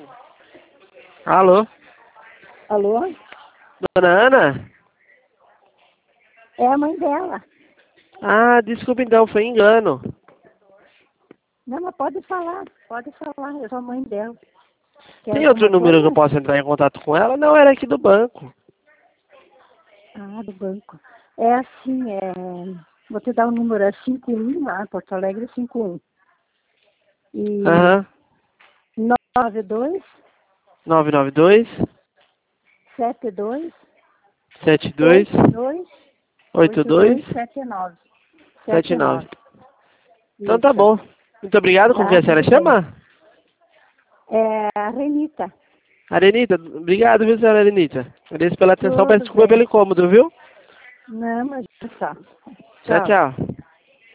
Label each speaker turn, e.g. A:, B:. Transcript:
A: Alô?
B: Alô?
A: Dona Ana?
B: É a mãe dela.
A: Ah, desculpa então, foi engano.
B: Não, mas pode falar, eu sou a mãe dela. Quer
A: Tem outro
B: alguma
A: número que eu
B: coisa?
A: possa entrar em contato com ela? Não, era aqui do banco.
B: Ah, do banco. É assim, vou te dar o número, é 51, lá, Porto Alegre 51. E
A: Aham.
B: 92
A: 992
B: 72
A: 72
B: 82
A: 82
B: 82 79.
A: 79.
B: 79.
A: Então tá
B: Isso.
A: bom. Muito obrigado. Como que
B: Tá,
A: a senhora
B: tudo bem.
A: chama?
B: É a Renita.
A: Arenita. Obrigado, viu, senhora Arenita? Agradeço pela atenção. Peço
B: Tudo
A: desculpa pelo
B: bem.
A: incômodo, viu?
B: Não, mas só.
A: Tchau,
B: Tchau.
A: tchau.